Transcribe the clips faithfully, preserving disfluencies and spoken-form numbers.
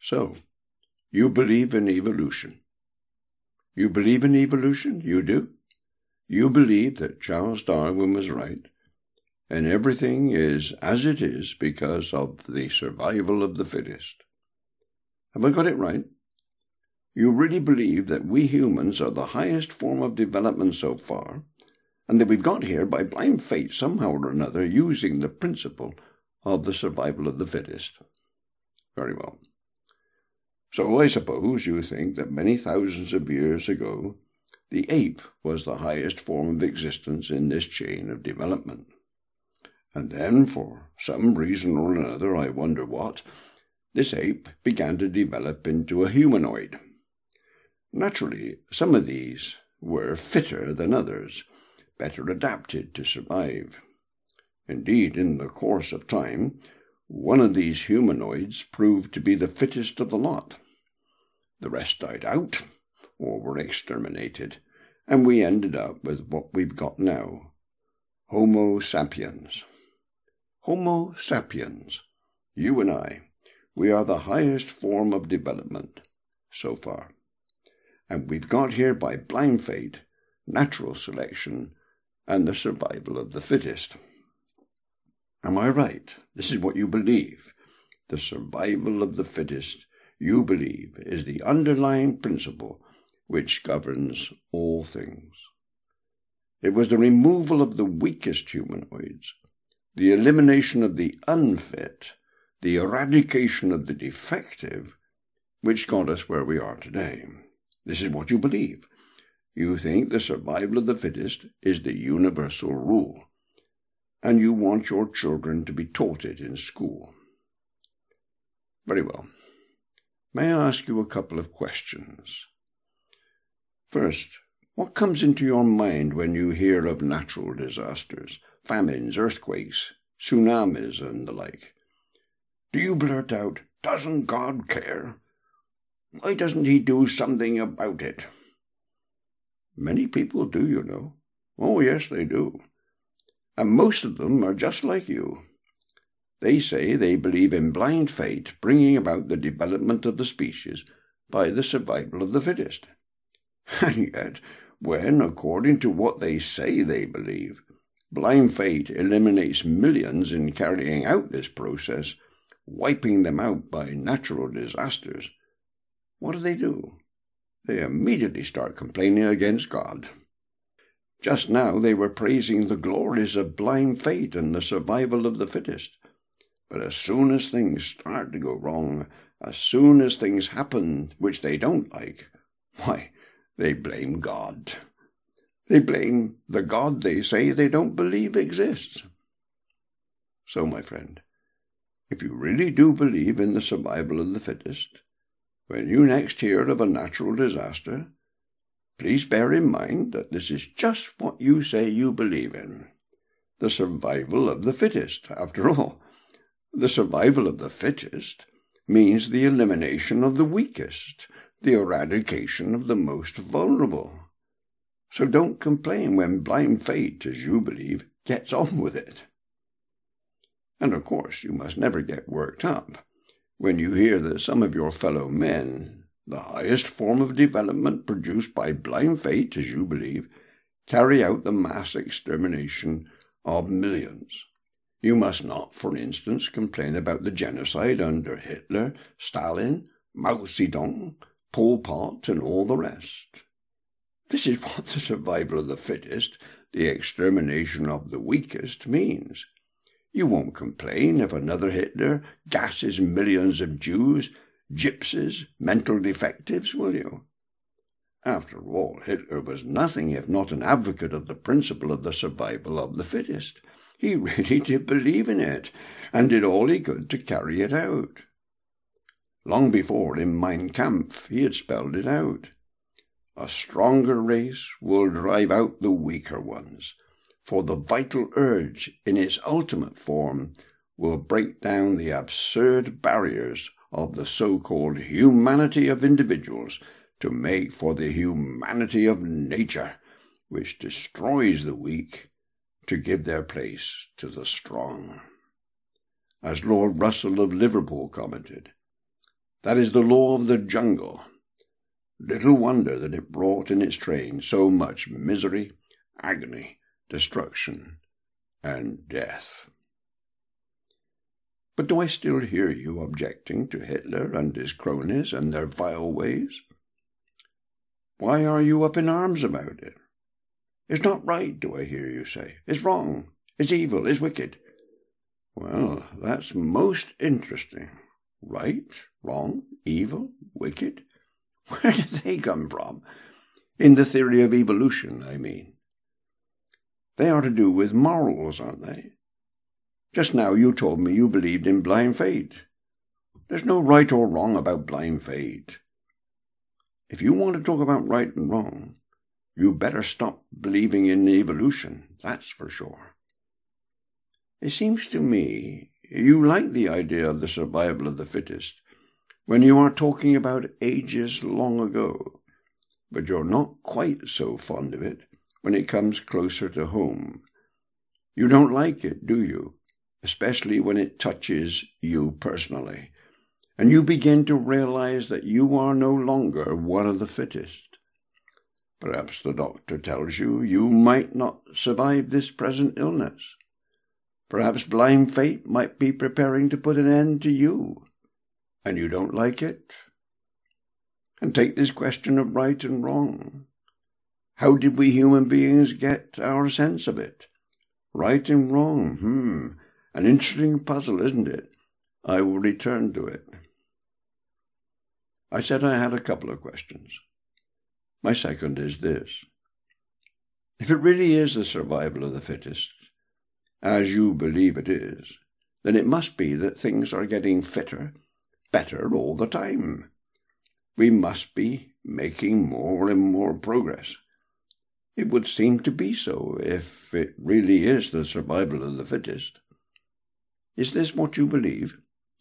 So, you believe in evolution. You believe in evolution? You do? You believe that Charles Darwin was right, and everything is as it is because of the survival of the fittest. Have I got it right? You really believe that we humans are the highest form of development so far, and that we've got here by blind fate somehow or another using the principle of the survival of the fittest. Very well. So I suppose you think that many thousands of years ago, the ape was the highest form of existence in this chain of development. And then, for some reason or another, I wonder what, this ape began to develop into a humanoid. Naturally, some of these were fitter than others, better adapted to survive. Indeed, in the course of time, one of these humanoids proved to be the fittest of the lot. The rest died out, or were exterminated, and we ended up with what we've got now, Homo sapiens. Homo sapiens, you and I, we are the highest form of development so far. And we've got here by blind fate, natural selection, and the survival of the fittest. Am I right? This is what you believe. The survival of the fittest, you believe, is the underlying principle which governs all things. It was the removal of the weakest humanoids, the elimination of the unfit, the eradication of the defective, which got us where we are today. This is what you believe. You think the survival of the fittest is the universal rule, and you want your children to be taught it in school. Very well. May I ask you a couple of questions? First, what comes into your mind when you hear of natural disasters, famines, earthquakes, tsunamis, and the like? Do you blurt out, "Doesn't God care? Why doesn't he do something about it?" Many people do, you know. Oh, yes, they do. And most of them are just like you. They say they believe in blind fate bringing about the development of the species by the survival of the fittest. And yet, when, according to what they say they believe, blind fate eliminates millions in carrying out this process, wiping them out by natural disasters, what do they do? They immediately start complaining against God. Just now they were praising the glories of blind fate and the survival of the fittest. But as soon as things start to go wrong, as soon as things happen which they don't like, why, they blame God. They blame the God they say they don't believe exists. So, my friend, if you really do believe in the survival of the fittest, when you next hear of a natural disaster, please bear in mind that this is just what you say you believe in. The survival of the fittest, after all. The survival of the fittest means the elimination of the weakest, the eradication of the most vulnerable. So don't complain when blind fate, as you believe, gets on with it. And of course you must never get worked up when you hear that some of your fellow men, the highest form of development produced by blind fate, as you believe, carry out the mass extermination of millions. You must not, for instance, complain about the genocide under Hitler, Stalin, Mao Zedong, Pol Pot, and all the rest. This is what the survival of the fittest, the extermination of the weakest, means. You won't complain if another Hitler gasses millions of Jews, gypsies, mental defectives, will you? After all, Hitler was nothing if not an advocate of the principle of the survival of the fittest. He really did believe in it, and did all he could to carry it out. Long before, in Mein Kampf, he had spelled it out. A stronger race will drive out the weaker ones, for the vital urge in its ultimate form will break down the absurd barriers of the so-called humanity of individuals to make for the humanity of nature, which destroys the weak to give their place to the strong. As Lord Russell of Liverpool commented, That is the law of the jungle. Little wonder that it brought in its train so much misery, agony, destruction, and death. But do I still hear you objecting to Hitler and his cronies and their vile ways? Why are you up in arms about it? It's not right, do I hear you say. It's wrong. It's evil. It's wicked. Well, that's most interesting. Right, wrong, evil, wicked? Where did they come from? In the theory of evolution, I mean. They are to do with morals, aren't they? Just now you told me you believed in blind fate. There's no right or wrong about blind fate. If you want to talk about right and wrong, you better stop believing in evolution, that's for sure. It seems to me you like the idea of the survival of the fittest when you are talking about ages long ago, but you're not quite so fond of it when it comes closer to home. You don't like it, do you? Especially when it touches you personally, and you begin to realize that you are no longer one of the fittest. Perhaps the doctor tells you you might not survive this present illness. Perhaps blind fate might be preparing to put an end to you, and you don't like it. And take this question of right and wrong. How did we human beings get our sense of it? Right and wrong, hmm, an interesting puzzle, isn't it? I will return to it. I said I had a couple of questions. My second is this. If it really is the survival of the fittest, as you believe it is, then it must be that things are getting fitter, better all the time. We must be making more and more progress. It would seem to be so if it really is the survival of the fittest. Is this what you believe?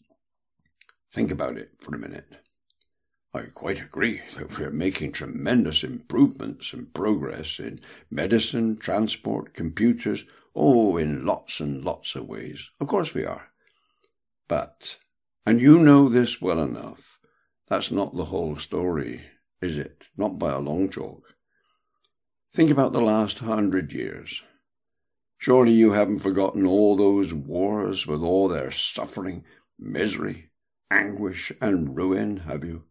Think about it for a minute. I quite agree that we are making tremendous improvements and progress in medicine, transport, computers, oh, in lots and lots of ways. Of course we are. But, and you know this well enough, that's not the whole story, is it? Not by a long chalk. Think about the last hundred years. Surely you haven't forgotten all those wars with all their suffering, misery, anguish, and ruin, have you?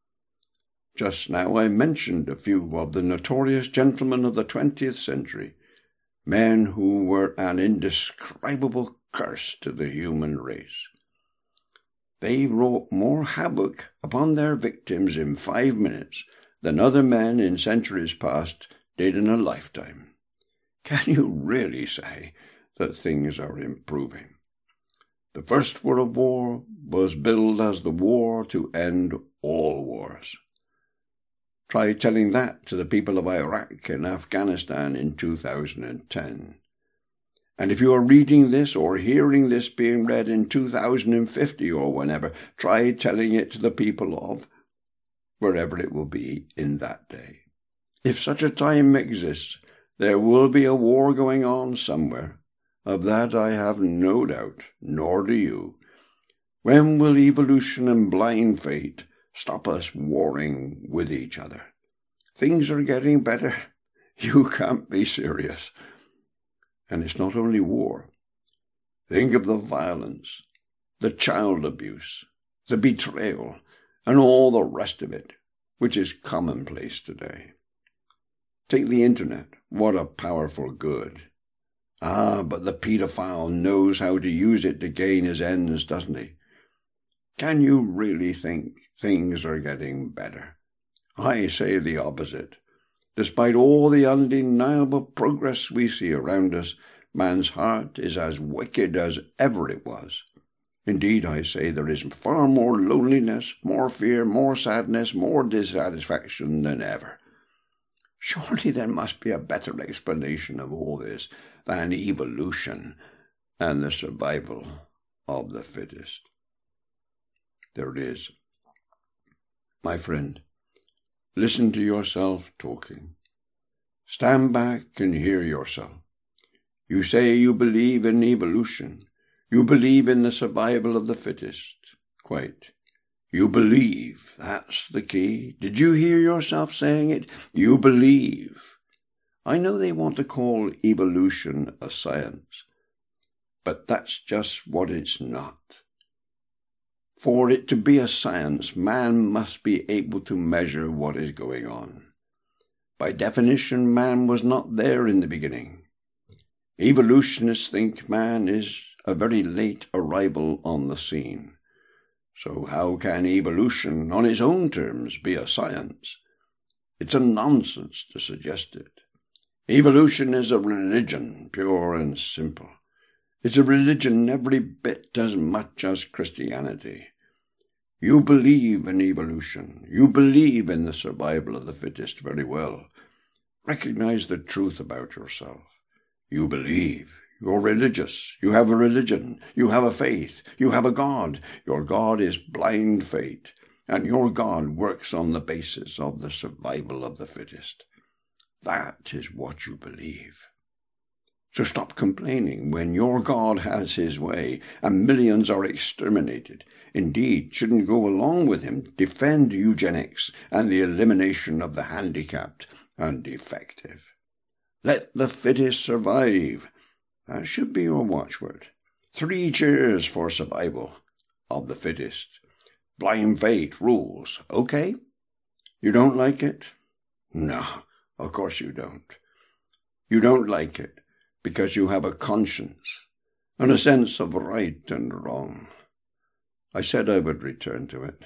Just now I mentioned a few of the notorious gentlemen of the twentieth century, men who were an indescribable curse to the human race. They wrought more havoc upon their victims in five minutes than other men in centuries past did in a lifetime. Can you really say that things are improving? The First World War was billed as the war to end all wars. Try telling that to the people of Iraq and Afghanistan in two thousand ten. And if you are reading this or hearing this being read in two thousand fifty or whenever, try telling it to the people of wherever it will be in that day. If such a time exists, there will be a war going on somewhere. Of that I have no doubt, nor do you. When will evolution and blind fate stop us warring with each other? Things are getting better. You can't be serious. And it's not only war. Think of the violence, the child abuse, the betrayal, and all the rest of it, which is commonplace today. Take the internet. What a powerful good. Ah, but the paedophile knows how to use it to gain his ends, doesn't he? Can you really think things are getting better? I say the opposite. Despite all the undeniable progress we see around us, man's heart is as wicked as ever it was. Indeed, I say there is far more loneliness, more fear, more sadness, more dissatisfaction than ever. Surely there must be a better explanation of all this than evolution and the survival of the fittest. There it is. My friend, listen to yourself talking. Stand back and hear yourself. You say you believe in evolution. You believe in the survival of the fittest. Quite. You believe. That's the key. Did you hear yourself saying it? You believe. I know they want to call evolution a science, but that's just what it's not. For it to be a science, man must be able to measure what is going on. By definition, man was not there in the beginning. Evolutionists think man is a very late arrival on the scene. So how can evolution, on its own terms, be a science? It's a nonsense to suggest it. Evolution is a religion, pure and simple. It's a religion every bit as much as Christianity. You believe in evolution. You believe in the survival of the fittest very well. Recognize the truth about yourself. You believe. You're religious. You have a religion. You have a faith. You have a God. Your God is blind fate, and your God works on the basis of the survival of the fittest. That is what you believe. So stop complaining when your God has his way and millions are exterminated. Indeed, shouldn't go along with him. Defend eugenics and the elimination of the handicapped and defective. Let the fittest survive. That should be your watchword. Three cheers for survival of the fittest. Blind fate rules. Okay? You don't like it? No, of course you don't. You don't like it because you have a conscience and a sense of right and wrong. I said I would return to it.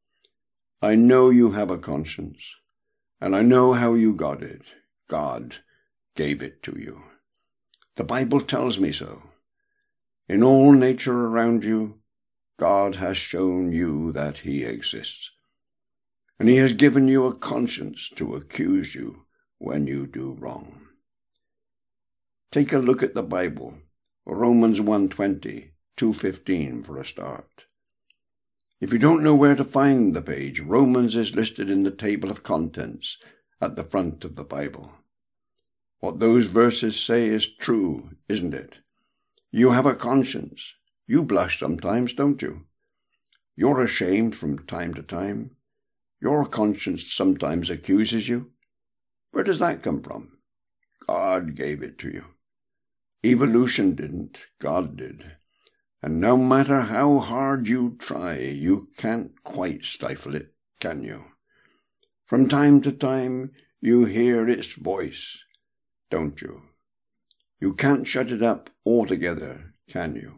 I know you have a conscience, and I know how you got it. God gave it to you. The Bible tells me so. In all nature around you, God has shown you that he exists, and he has given you a conscience to accuse you when you do wrong. Take a look at the Bible, Romans one twenty, two fifteen for a start. If you don't know where to find the page, Romans is listed in the table of contents at the front of the Bible. What those verses say is true, isn't it? You have a conscience. You blush sometimes, don't you? You're ashamed from time to time. Your conscience sometimes accuses you. Where does that come from? God gave it to you. Evolution didn't, God did. And no matter how hard you try, you can't quite stifle it, can you? From time to time, you hear its voice, don't you? You can't shut it up altogether, can you?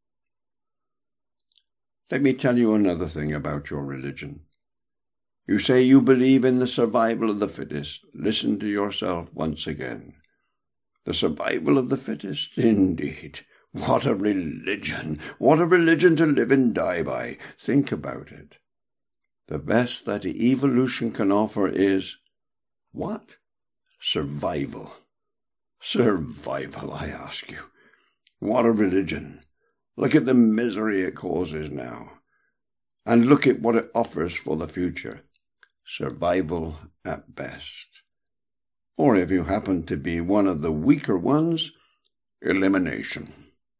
Let me tell you another thing about your religion. You say you believe in the survival of the fittest. Listen to yourself once again. The survival of the fittest? Indeed. What a religion! What a religion to live and die by! Think about it. The best that evolution can offer is what? Survival. Survival, I ask you. What a religion. Look at the misery it causes now. And look at what it offers for the future. Survival at best. Or if you happen to be one of the weaker ones, elimination.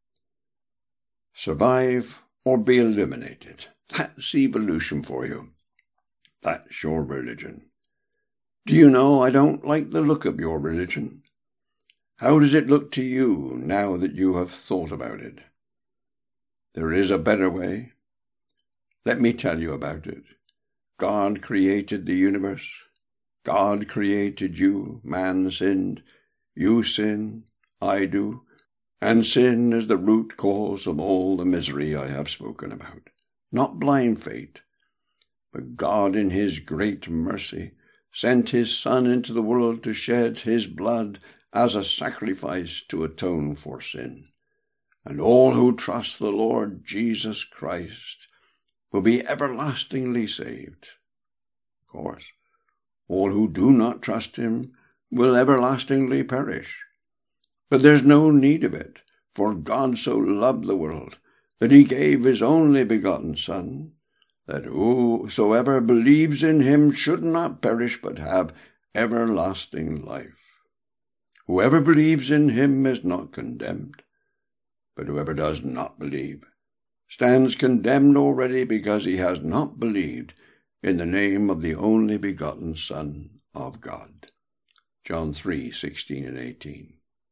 Survive or be eliminated. That's evolution for you. That's your religion. Do you know I don't like the look of your religion? How does it look to you now that you have thought about it? There is a better way. Let me tell you about it. God created the universe. God created you. Man sinned. You sin. I do. And sin is the root cause of all the misery I have spoken about. Not blind fate, but God in his great mercy sent his Son into the world to shed his blood as a sacrifice to atone for sin. And all who trust the Lord Jesus Christ will be everlastingly saved. Of course, all who do not trust him will everlastingly perish. But there's no need of it, for God so loved the world that he gave his only begotten Son, that whosoever believes in him should not perish but have everlasting life. Whoever believes in him is not condemned, but whoever does not believe stands condemned already because he has not believed in the name of the only begotten Son of God. John three, sixteen and eighteen.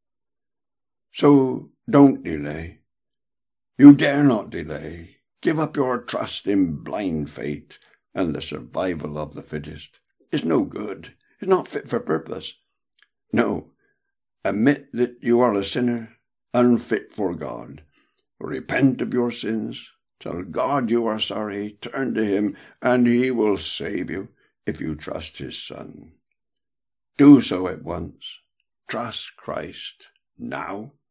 So don't delay. You dare not delay. Give up your trust in blind faith and the survival of the fittest. It's no good. It's not fit for purpose. No. Admit that you are a sinner, unfit for God. Repent of your sins. Tell God you are sorry. Turn to him, and he will save you if you trust his Son. Do so at once. Trust Christ now.